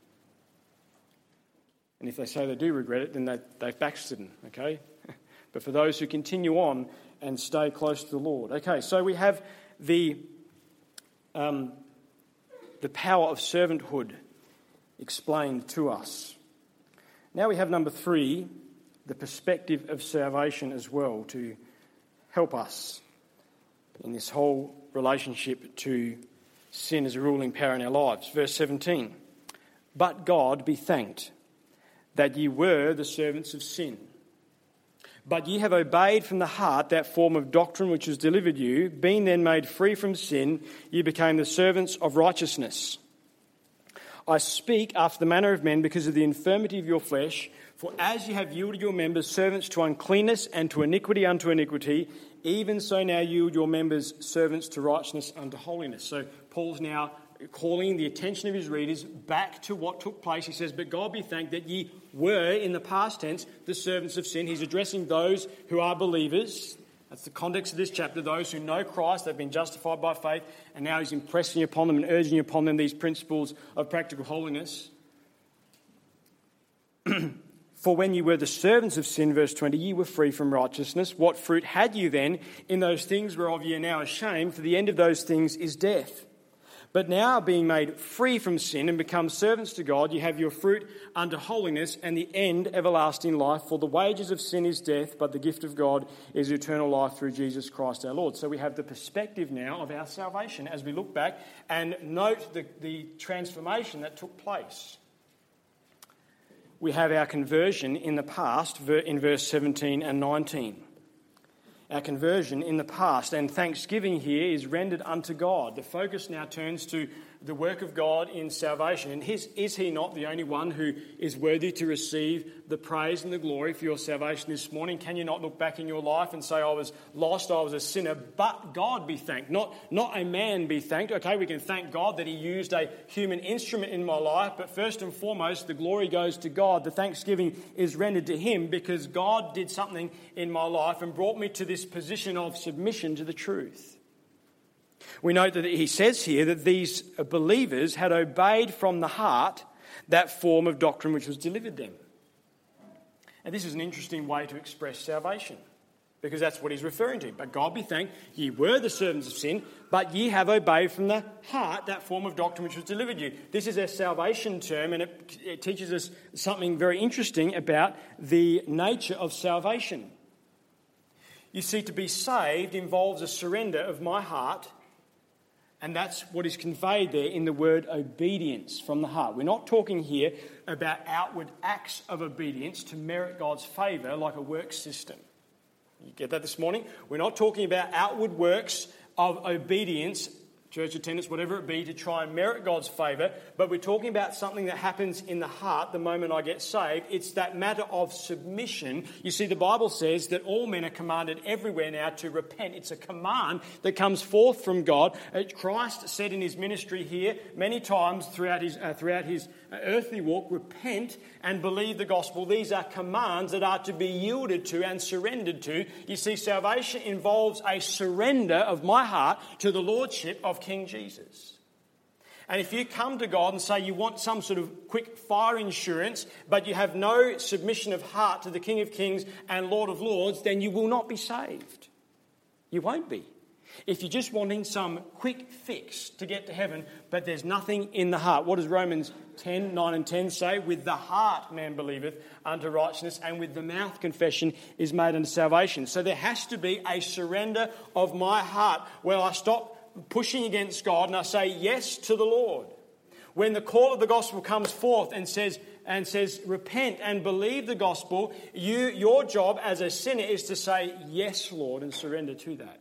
And if they say they do regret it, then they, they've backslidden, okay? But for those who continue on and stay close to the Lord. Okay, so we have the um, the power of servanthood explained to us. Now we have number three, the perspective of salvation as well, to help us in this whole relationship to sin as a ruling power in our lives. Verse seventeen, but God be thanked that ye were the servants of sin. But ye have obeyed from the heart that form of doctrine which was delivered you. Being then made free from sin, ye became the servants of righteousness. I speak after the manner of men because of the infirmity of your flesh. For as ye have yielded your members servants to uncleanness and to iniquity unto iniquity, even so now yield your members servants to righteousness unto holiness. So Paul's now calling the attention of his readers back to what took place. He says, but God be thanked that ye were, in the past tense, the servants of sin. He's addressing those who are believers. That's the context of this chapter. Those who know Christ, they've been justified by faith, and now he's impressing upon them and urging upon them these principles of practical holiness. For when you were the servants of sin, verse twenty, ye were free from righteousness. What fruit had you then in those things whereof ye are now ashamed? For the end of those things is death. But now, being made free from sin and become servants to God, you have your fruit unto holiness, and the end everlasting life. For the wages of sin is death, but the gift of God is eternal life through Jesus Christ our Lord. So we have the perspective now of our salvation as we look back and note the, the transformation that took place. We have our conversion in the past in verse seventeen and nineteen. Our conversion in the past, and thanksgiving here is rendered unto God. The focus now turns to the work of God in salvation. And his, is he not the only one who is worthy to receive the praise and the glory for your salvation this morning? Can you not look back in your life and say, I was lost, I was a sinner, but God be thanked, not, not a man be thanked. Okay, we can thank God that he used a human instrument in my life, but first and foremost, the glory goes to God. The thanksgiving is rendered to him because God did something in my life and brought me to this position of submission to the truth. We note that he says here that these believers had obeyed from the heart that form of doctrine which was delivered them. And this is an interesting way to express salvation, because that's what he's referring to. But God be thanked, ye were the servants of sin, but ye have obeyed from the heart that form of doctrine which was delivered you. This is a salvation term, and it, it teaches us something very interesting about the nature of salvation. You see, to be saved involves a surrender of my heart. And that's what is conveyed there in the word obedience from the heart. We're not talking here about outward acts of obedience to merit God's favour like a work system. You get that this morning? We're not talking about outward works of obedience, church attendance, whatever it be, to try and merit God's favour, but we're talking about something that happens in the heart the moment I get saved. It's that matter of submission. You see, the Bible says that all men are commanded everywhere now to repent. It's a command that comes forth from God. Christ said in his ministry here many times throughout his, uh, throughout his earthly walk, repent and believe the gospel. These are commands that are to be yielded to and surrendered to. You see, salvation involves a surrender of my heart to the lordship of King Jesus. And if you come to God and say you want some sort of quick fire insurance, but you have no submission of heart to the King of Kings and Lord of Lords, then you will not be saved. You won't be. If you're just wanting some quick fix to get to heaven, but there's nothing in the heart. What does Romans ten, nine and ten say? With the heart man believeth unto righteousness, and with the mouth confession is made unto salvation. So there has to be a surrender of my heart where I stop pushing against God and I say yes to the Lord. When the call of the gospel comes forth and says and says repent and believe the gospel, you your job as a sinner is to say yes, Lord, and surrender to that.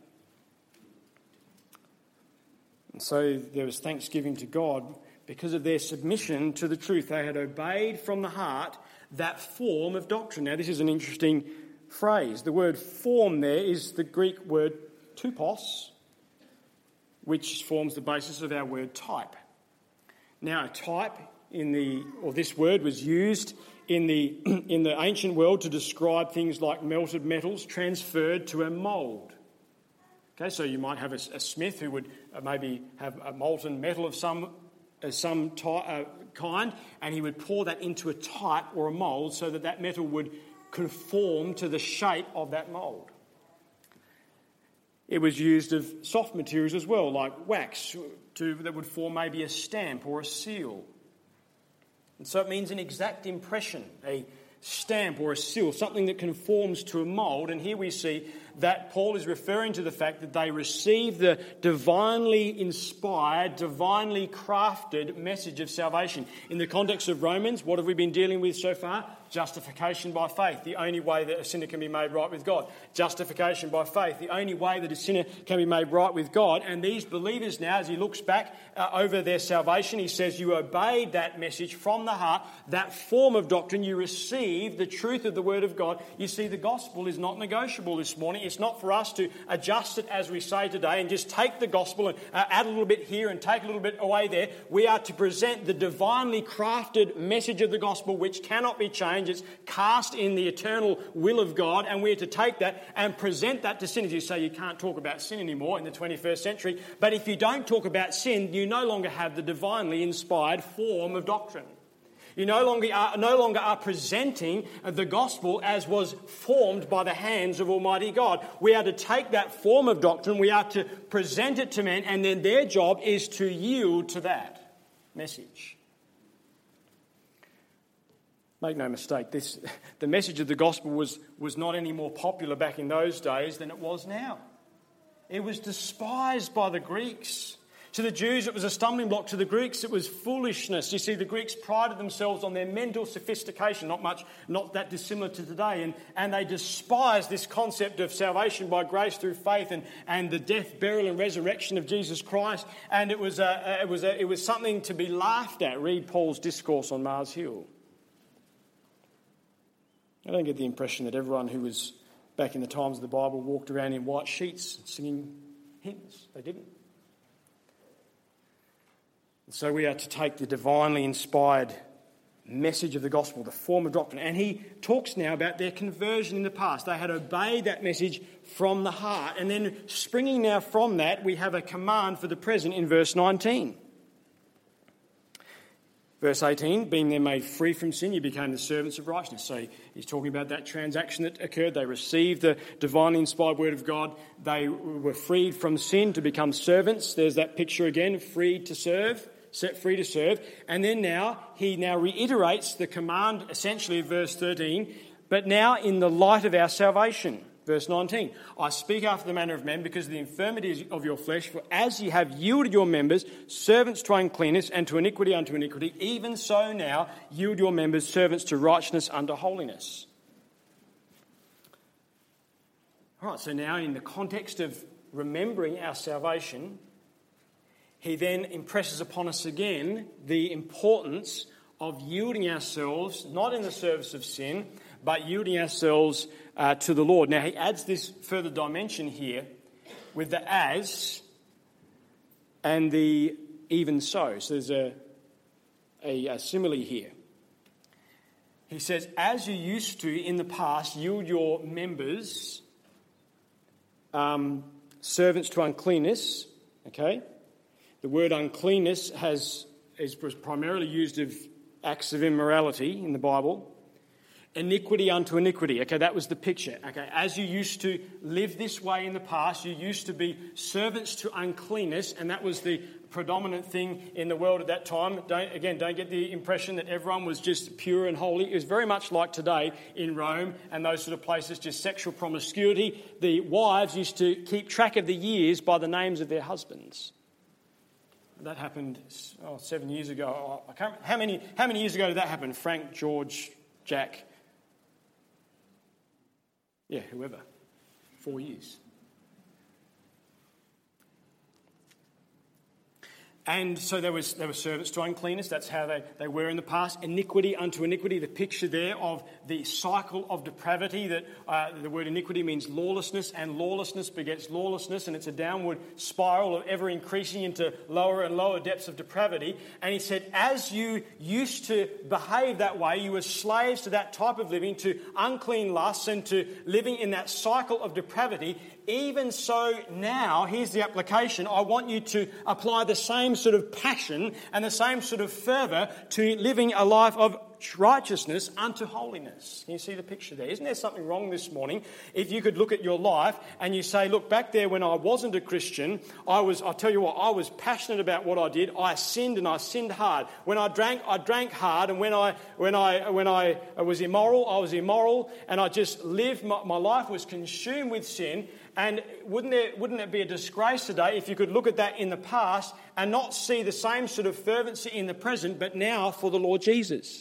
And so there was thanksgiving to God because of their submission to the truth. They had obeyed from the heart that form of doctrine. Now, this is an interesting phrase. The word form there is the Greek word tupos, which forms the basis of our word type. Now, a type in the, or this word was used in the in the ancient world to describe things like melted metals transferred to a mould. Okay, so you might have a, a smith who would uh, maybe have a molten metal of some uh, some ty- uh, kind, and he would pour that into a type or a mould so that that metal would conform to the shape of that mould. It was used of soft materials as well, like wax, to, that would form maybe a stamp or a seal. And so it means an exact impression, a stamp or a seal, something that conforms to a mould. And here we see that Paul is referring to the fact that they received the divinely inspired, divinely crafted message of salvation. In the context of Romans, what have we been dealing with so far? Justification by faith, the only way that a sinner can be made right with God. Justification by faith, the only way that a sinner can be made right with God. And these believers now, as he looks back uh, over their salvation, he says, you obeyed that message from the heart, that form of doctrine, you received the truth of the Word of God. You see, the gospel is not negotiable this morning. It's not for us to adjust it as we say today and just take the gospel and uh, add a little bit here and take a little bit away there. We are to present the divinely crafted message of the gospel, which cannot be changed. It's cast in the eternal will of God, and we're to take that and present that to sinners. You say you can't talk about sin anymore in the twenty-first century, but if you don't talk about sin, you no longer have the divinely inspired form of doctrine. You no longer are, no longer are presenting the gospel as was formed by the hands of Almighty God. We are to take that form of doctrine, we are to present it to men, and then their job is to yield to that message. Make no mistake, this, the message of the gospel was, was not any more popular back in those days than it was now. It was despised by the Greeks. To the Jews, it was a stumbling block. To the Greeks, it was foolishness. You see, the Greeks prided themselves on their mental sophistication, not much, not that dissimilar to today, and, and they despised this concept of salvation by grace through faith and, and the death, burial, and resurrection of Jesus Christ. And it was a, it was a, it was something to be laughed at. Read Paul's discourse on Mars Hill. I don't get the impression that everyone who was back in the times of the Bible walked around in white sheets singing hymns. They didn't. And so we are to take the divinely inspired message of the gospel, the form of doctrine. And he talks now about their conversion in the past. They had obeyed that message from the heart. And then springing now from that, we have a command for the present in verse nineteen. Verse eighteen, being then made free from sin, you became the servants of righteousness. So he's talking about that transaction that occurred. They received the divinely inspired word of God. They were freed from sin to become servants. There's that picture again, freed to serve, set free to serve. And then now, he now reiterates the command essentially of verse thirteen, but now in the light of our salvation. Verse nineteen, I speak after the manner of men because of the infirmities of your flesh, for as ye have yielded your members servants to uncleanness and to iniquity unto iniquity, even so now yield your members servants to righteousness unto holiness. All right, so now in the context of remembering our salvation, he then impresses upon us again the importance of yielding ourselves, not in the service of sin, but yielding ourselves uh, to the Lord. Now, he adds this further dimension here with the as and the even so. So there's a, a, a simile here. He says, as you used to in the past yield your members um, servants to uncleanness, okay? The word uncleanness has is primarily used of acts of immorality in the Bible. Iniquity unto iniquity. Okay, that was the picture. Okay, as you used to live this way in the past, you used to be servants to uncleanness, and that was the predominant thing in the world at that time. Don't, again, don't get the impression that everyone was just pure and holy. It was very much like today in Rome and those sort of places, just sexual promiscuity. The wives used to keep track of the years by the names of their husbands. That happened oh, seven years ago. I can't, how many? How many years ago did that happen? Frank, George, Jack. Yeah, whoever. Four years. And so there was there were servants to uncleanness. That's how they, they were in the past. Iniquity unto iniquity, the picture there of the cycle of depravity. That uh, the word iniquity means lawlessness, and lawlessness begets lawlessness, and it's a downward spiral of ever increasing into lower and lower depths of depravity. And he said, as you used to behave that way, you were slaves to that type of living, to unclean lusts and to living in that cycle of depravity. Even so now, here's the application, I want you to apply the same sort of passion and the same sort of fervour to living a life of righteousness unto holiness. Can you see the picture there? Isn't there something wrong this morning? If you could look at your life and you say, look, back there when I wasn't a Christian, I was, I'll tell you what, I was passionate about what I did. I sinned and I sinned hard. When I drank, I drank hard. And when I when I, when I was immoral, I was immoral. And I just lived, my, my life was consumed with sin. And wouldn't there, wouldn't it be a disgrace today if you could look at that in the past and not see the same sort of fervency in the present, but now for the Lord Jesus?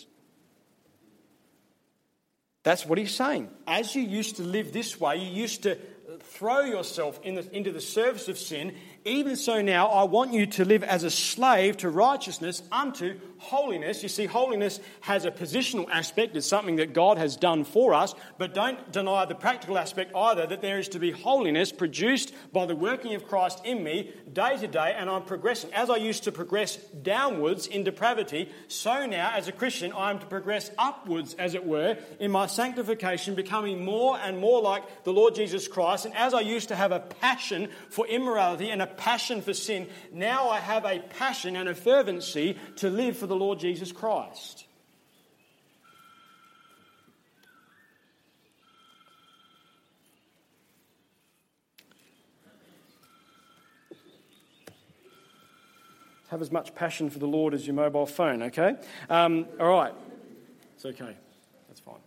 That's what he's saying. As you used to live this way, you used to throw yourself in the, into the service of sin. Even so now, I want you to live as a slave to righteousness unto holiness. You see, holiness has a positional aspect. It's something that God has done for us. But don't deny the practical aspect either, that there is to be holiness produced by the working of Christ in me day to day, and I'm progressing. As I used to progress downwards in depravity, so now as a Christian I am to progress upwards, as it were, in my sanctification, becoming more and more like the Lord Jesus Christ. And as I used to have a passion for immorality and a passion for sin, now I have a passion and a fervency to live for the Lord Jesus Christ. Have as much passion for the Lord as your mobile phone, okay? Um, all right. It's okay. That's fine.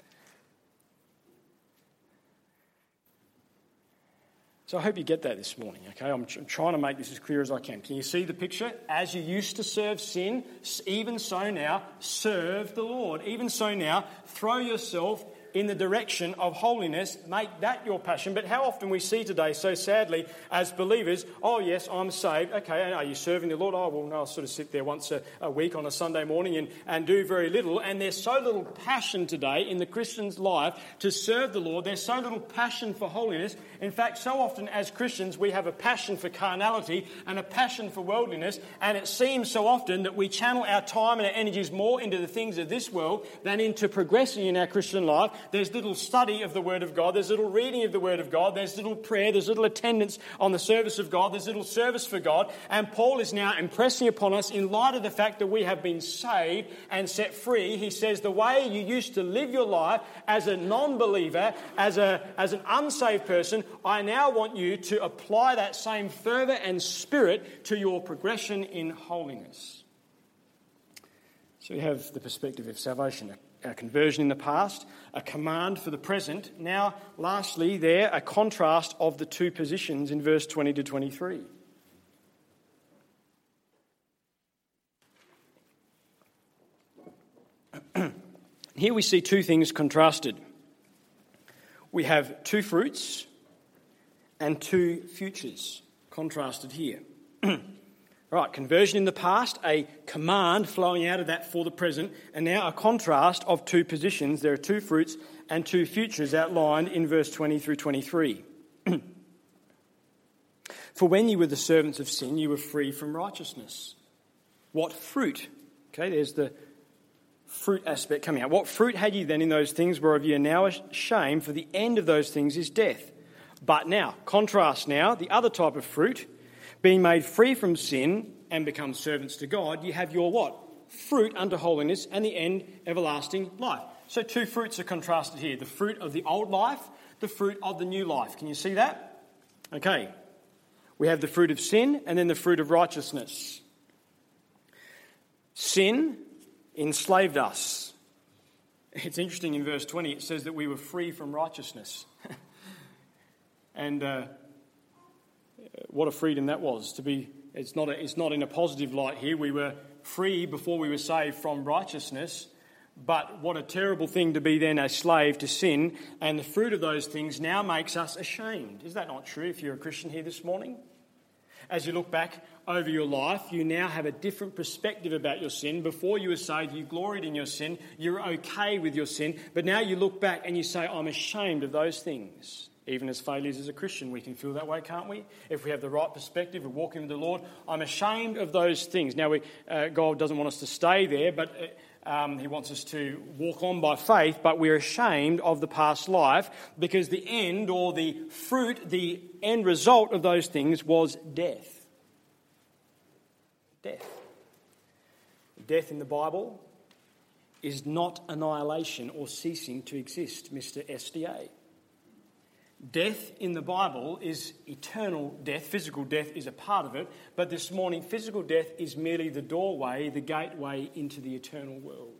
So I hope you get that this morning, okay? I'm, tr- I'm trying to make this as clear as I can. Can you see the picture? As you used to serve sin, even so now, serve the Lord. Even so now, throw yourself in the direction of holiness. Make that your passion. But how often we see today, so sadly, as believers, oh yes, I'm saved. Okay, are you serving the Lord? Oh, well, no, I'll sort of sit there once a, a week on a Sunday morning and, and do very little. And there's so little passion today in the Christian's life to serve the Lord. There's so little passion for holiness. In fact, so often as Christians, we have a passion for carnality and a passion for worldliness. And it seems so often that we channel our time and our energies more into the things of this world than into progressing in our Christian life. There's little study of the Word of God. There's little reading of the Word of God. There's little prayer. There's little attendance on the service of God. There's little service for God. And Paul is now impressing upon us, in light of the fact that we have been saved and set free, he says the way you used to live your life as a non-believer, as a as an unsaved person, I now want you to apply that same fervour and spirit to your progression in holiness. So you have the perspective of salvation, our conversion in the past, a command for the present. Now, lastly, there, a contrast of the two positions in verse twenty to twenty-three. Here we see two things contrasted. We have two fruits and two futures contrasted here. Right, conversion in the past, a command flowing out of that for the present, and now a contrast of two positions. There are two fruits and two futures outlined in verse twenty through twenty-three. For when you were the servants of sin, you were free from righteousness. What fruit? Okay, there's the fruit aspect coming out. What fruit had you then in those things whereof you are now ashamed, for the end of those things is death. But now, contrast now, the other type of fruit, being made free from sin and become servants to God, you have your what? Fruit unto holiness, and the end, everlasting life. So two fruits are contrasted here. The fruit of the old life, the fruit of the new life. Can you see that? Okay. We have the fruit of sin and then the fruit of righteousness. Sin enslaved us. It's interesting in verse twenty, it says that we were free from righteousness. and... Uh, What a freedom that was to be. It's not. A, it's not in a positive light here. We were free before we were saved from righteousness, but what a terrible thing to be then a slave to sin. And the fruit of those things now makes us ashamed. Is that not true? If you're a Christian here this morning, as you look back over your life, you now have a different perspective about your sin. Before you were saved, you gloried in your sin. You're okay with your sin, but now you look back and you say, "I'm ashamed of those things." Even as failures as a Christian, we can feel that way, can't we? If we have the right perspective of walking with the Lord, I'm ashamed of those things. Now, we, uh, God doesn't want us to stay there, but um, he wants us to walk on by faith, but we're ashamed of the past life because the end or the fruit, the end result of those things was death. Death. Death in the Bible is not annihilation or ceasing to exist, Mister S D A. Death in the Bible is eternal death. Physical death is a part of it. But this morning, physical death is merely the doorway, the gateway into the eternal world.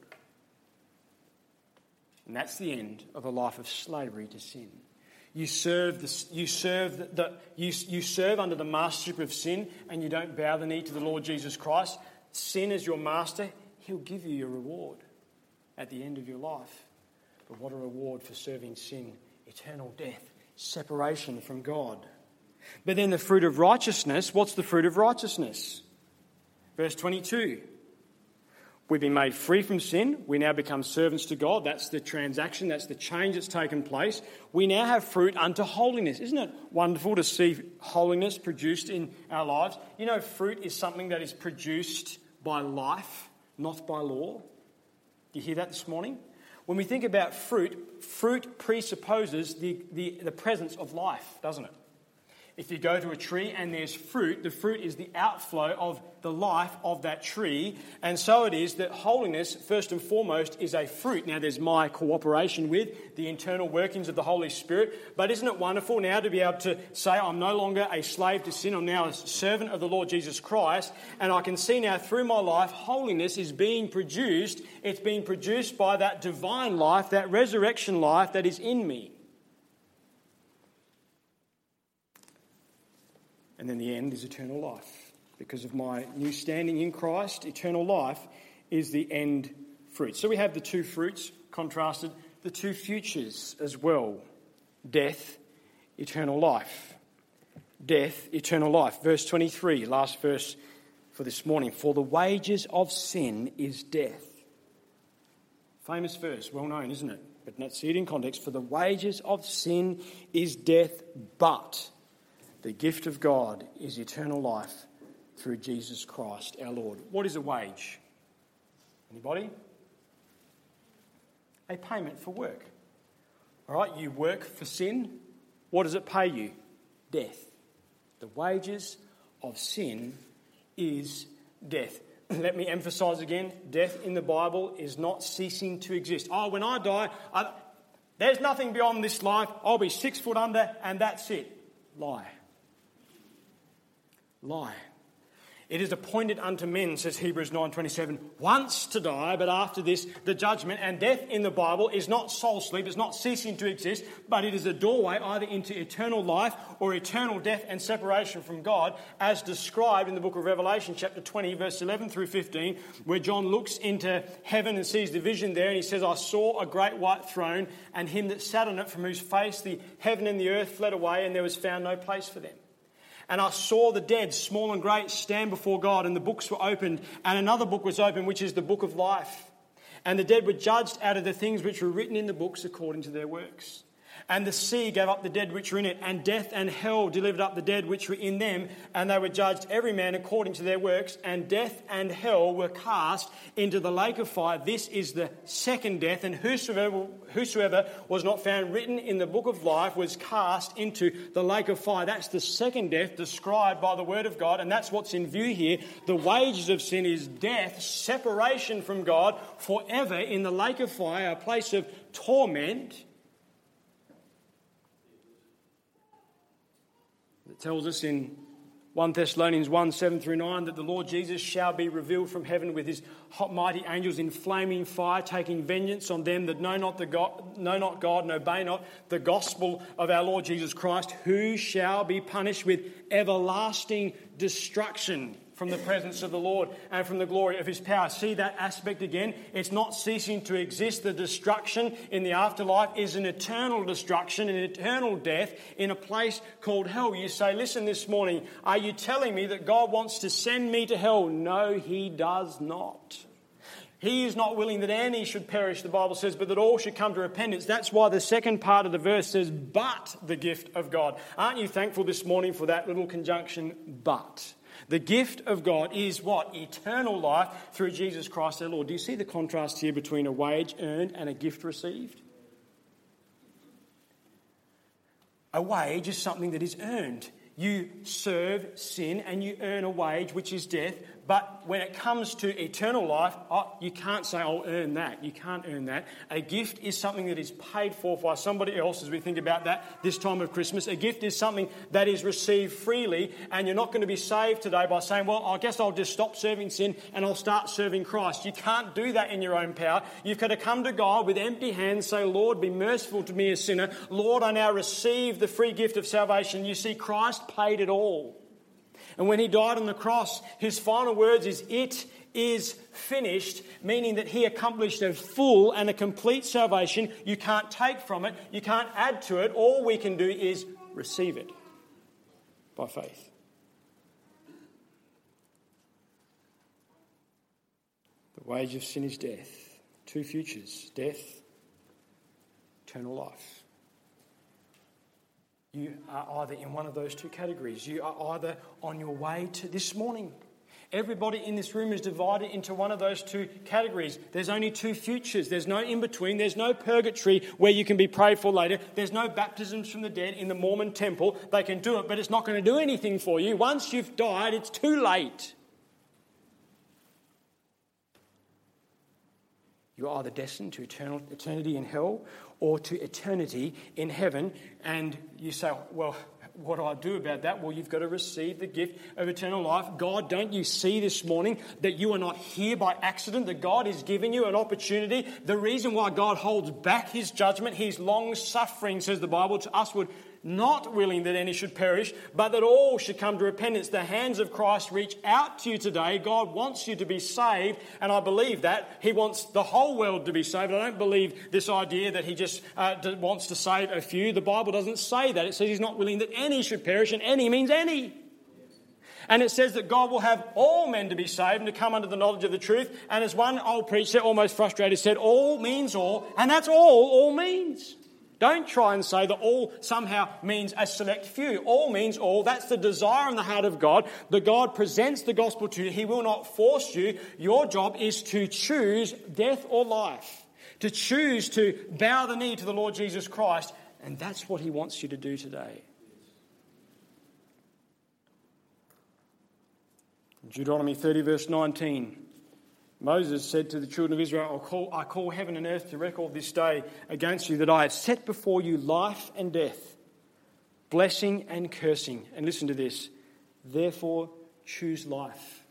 And that's the end of a life of slavery to sin. You serve the, you serve the, the you, you serve under the mastership of sin, and you don't bow the knee to the Lord Jesus Christ. Sin is your master. He'll give you your reward at the end of your life. But what a reward for serving sin. Eternal death. Separation from God. But then the fruit of righteousness, what's the fruit of righteousness? Verse twenty-two. We've been made free from sin. We now become servants to God. That's the transaction. That's the change that's taken place. We now have fruit unto holiness. Isn't it wonderful to see holiness produced in our lives? You know, fruit is something that is produced by life, not by law. Do you hear that this morning? When we think about fruit, fruit presupposes the, the, the presence of life, doesn't it? If you go to a tree and there's fruit, the fruit is the outflow of the life of that tree. And so it is that holiness, first and foremost, is a fruit. Now, there's my cooperation with the internal workings of the Holy Spirit. But isn't it wonderful now to be able to say, I'm no longer a slave to sin. I'm now a servant of the Lord Jesus Christ. And I can see now through my life, holiness is being produced. It's being produced by that divine life, that resurrection life that is in me. And then the end is eternal life. Because of my new standing in Christ, eternal life is the end fruit. So we have the two fruits contrasted, the two futures as well. Death, eternal life. Death, eternal life. Verse twenty-three, last verse for this morning. For the wages of sin is death. Famous verse, well known, isn't it? But let's see it in context. For the wages of sin is death, but the gift of God is eternal life through Jesus Christ our Lord. What is a wage? Anybody? A payment for work. All right, you work for sin. What does it pay you? Death. The wages of sin is death. Let me emphasise again, death in the Bible is not ceasing to exist. Oh, when I die, I, there's nothing beyond this life. I'll be six foot under and that's it. Lie. Lie. It is appointed unto men, says Hebrews nine twenty-seven, once to die, but after this the judgment. And death in the Bible is not soul sleep, it's not ceasing to exist, but it is a doorway either into eternal life or eternal death and separation from God, as described in the book of Revelation, chapter twenty, verse eleven through fifteen, where John looks into heaven and sees the vision there, and he says, I saw a great white throne, and him that sat on it, from whose face the heaven and the earth fled away, and there was found no place for them. And I saw the dead, small and great, stand before God, and the books were opened, and another book was opened, which is the book of life. And the dead were judged out of the things which were written in the books according to their works. And the sea gave up the dead which were in it, and death and hell delivered up the dead which were in them, and they were judged every man according to their works, and death and hell were cast into the lake of fire. This is the second death, and whosoever, whosoever was not found written in the book of life was cast into the lake of fire. That's the second death described by the word of God, and that's what's in view here. The wages of sin is death, separation from God forever in the lake of fire, a place of torment. It tells us in First Thessalonians one, seven through nine, that the Lord Jesus shall be revealed from heaven with his hot mighty angels in flaming fire, taking vengeance on them that know not the God, know not God and obey not the gospel of our Lord Jesus Christ, who shall be punished with everlasting destruction from the presence of the Lord and from the glory of his power. See that aspect again? It's not ceasing to exist. The destruction in the afterlife is an eternal destruction, an eternal death in a place called hell. You say, listen this morning, are you telling me that God wants to send me to hell? No, he does not. He is not willing that any should perish, the Bible says, but that all should come to repentance. That's why the second part of the verse says, but the gift of God. Aren't you thankful this morning for that little conjunction, but? The gift of God is what? Eternal life through Jesus Christ our Lord. Do you see the contrast here between a wage earned and a gift received? A wage is something that is earned. You serve sin and you earn a wage, which is death. But when it comes to eternal life, oh, you can't say, I'll earn that. You can't earn that. A gift is something that is paid for by somebody else, as we think about that this time of Christmas. A gift is something that is received freely, and you're not going to be saved today by saying, well, I guess I'll just stop serving sin and I'll start serving Christ. You can't do that in your own power. You've got to come to God with empty hands, say, Lord, be merciful to me, a sinner. Lord, I now receive the free gift of salvation. You see, Christ paid it all. And when he died on the cross, his final words is, it is finished, meaning that he accomplished a full and a complete salvation. You can't take from it. You can't add to it. All we can do is receive it by faith. The wage of sin is death. Two futures, death, eternal life. You are either in one of those two categories. You are either on your way to this morning. Everybody in this room is divided into one of those two categories. There's only two futures. There's no in-between. There's no purgatory where you can be prayed for later. There's no baptisms from the dead in the Mormon temple. They can do it, but it's not going to do anything for you. Once you've died, it's too late. You're either destined to eternal eternity in hell or to eternity in heaven. And you say, well, what do I do about that? Well, you've got to receive the gift of eternal life. God, don't you see this morning that you are not here by accident, that God is giving you an opportunity? The reason why God holds back his judgment, his long suffering, says the Bible, to usward, not willing that any should perish, but that all should come to repentance. The hands of Christ reach out to you today. God wants you to be saved, and I believe that. He wants the whole world to be saved. I don't believe this idea that he just uh, wants to save a few. The Bible doesn't say that. It says he's not willing that any should perish, and any means any. And it says that God will have all men to be saved and to come under the knowledge of the truth. And as one old preacher, almost frustrated, said, all means all, and that's all all means. Don't try and say that all somehow means a select few. All means all. That's the desire in the heart of God. The God presents the gospel to you. He will not force you. Your job is to choose death or life. To choose to bow the knee to the Lord Jesus Christ. And that's what he wants you to do today. Deuteronomy thirty verse nineteen. Moses said to the children of Israel, I'll call, I call heaven and earth to record this day against you that I have set before you life and death, blessing and cursing. And listen to this. Therefore, choose life.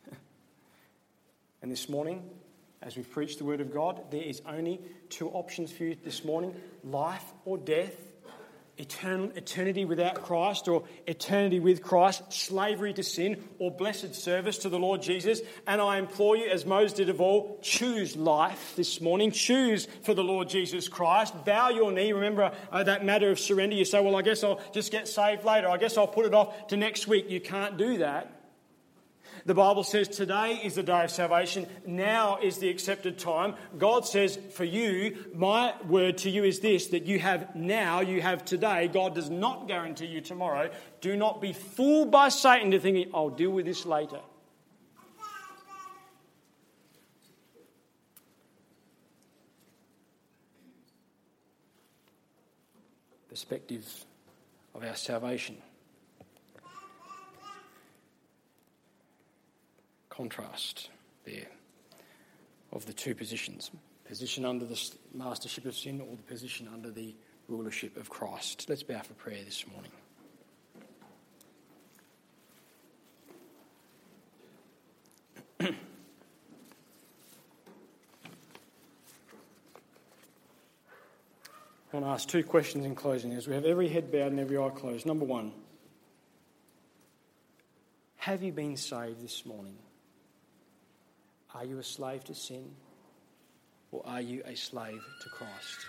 And this morning, as we've preached the word of God, there is only two options for you this morning, life or death. Eternal, eternity without Christ or eternity with Christ, slavery to sin or blessed service to the Lord Jesus. And I implore you, as Moses did of all, choose life this morning. Choose for the Lord Jesus Christ. Bow your knee. Remember uh, that matter of surrender. You say, well, I guess I'll just get saved later. I guess I'll put it off to next week. You can't do that. The Bible says today is the day of salvation. Now is the accepted time. God says for you, my word to you is this, that you have now, you have today. God does not guarantee you tomorrow. Do not be fooled by Satan to think, I'll deal with this later. Perspective of our salvation. Contrast there of the two positions. Position under the mastership of sin or the position under the rulership of Christ. Let's bow for prayer this morning. I want to ask two questions in closing as we have every head bowed and every eye closed. Number one, have you been saved this morning? Are you a slave to sin or are you a slave to Christ?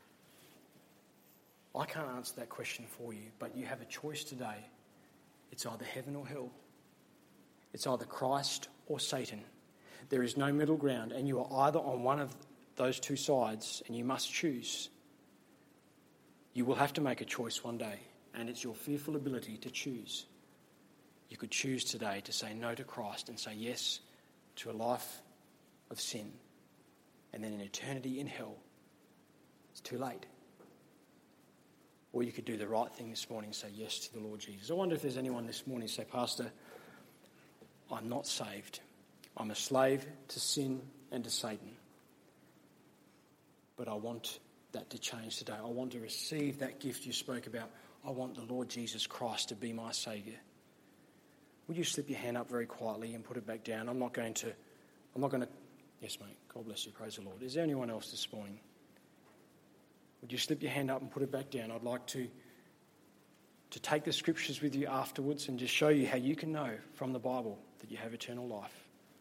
I can't answer that question for you, but you have a choice today. It's either heaven or hell. It's either Christ or Satan. There is no middle ground, and you are either on one of those two sides, and you must choose. You will have to make a choice one day, and it's your fearful ability to choose. You could choose today to say no to Christ and say yes to a life of sin, and then an eternity in hell. It's too late. Or you could do the right thing this morning and say yes to the Lord Jesus. I wonder if there's anyone this morning say, Pastor, I'm not saved. I'm a slave to sin and to Satan. But I want that to change today. I want to receive that gift you spoke about. I want the Lord Jesus Christ to be my Saviour. Would you slip your hand up very quietly and put it back down? I'm not going to, I'm not going to, yes mate, God bless you, praise the Lord. Is there anyone else this morning? Would you slip your hand up and put it back down? I'd like to, to take the scriptures with you afterwards and just show you how you can know from the Bible that you have eternal life.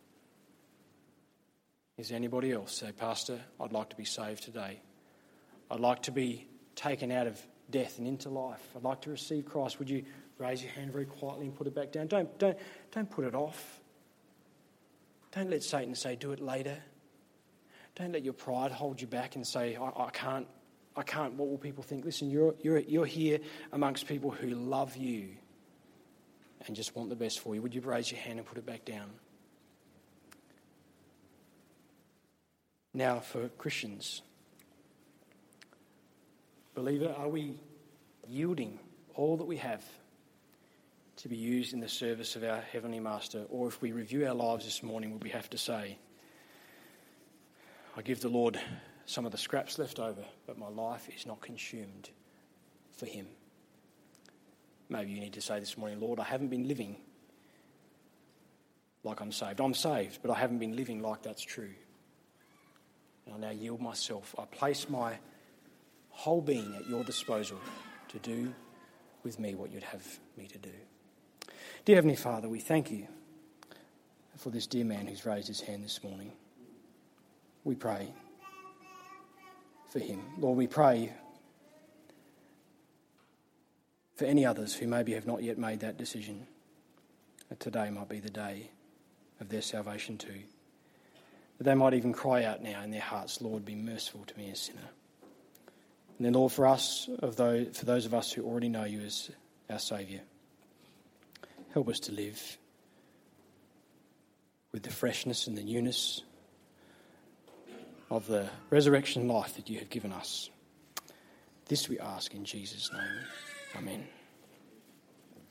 Is there anybody else? Say, Pastor, I'd like to be saved today. I'd like to be taken out of death and into life. I'd like to receive Christ. Would you raise your hand very quietly and put it back down? Don't, don't, don't put it off. Don't let Satan say, do it later. Don't let your pride hold you back and say, I, I can't, I can't, what will people think? Listen, you're, you're, you're here amongst people who love you and just want the best for you. Would you raise your hand and put it back down? Now for Christians. Believer, are we yielding all that we have to be used in the service of our Heavenly Master? Or if we review our lives this morning, would we have to say, I give the Lord some of the scraps left over, but my life is not consumed for Him? Maybe you need to say this morning, Lord, I haven't been living like I'm saved. I'm saved, but I haven't been living like that's true. And I now yield myself. I place my whole being at your disposal to do with me what you'd have me to do. Dear Heavenly Father, we thank you for this dear man who's raised his hand this morning. We pray for him. Lord, we pray for any others who maybe have not yet made that decision, that today might be the day of their salvation too. That they might even cry out now in their hearts, Lord, be merciful to me, a sinner. And then, Lord, for us, of those, for those of us who already know you as our Saviour, help us to live with the freshness and the newness of the resurrection life that you have given us. This we ask in Jesus' name. Amen.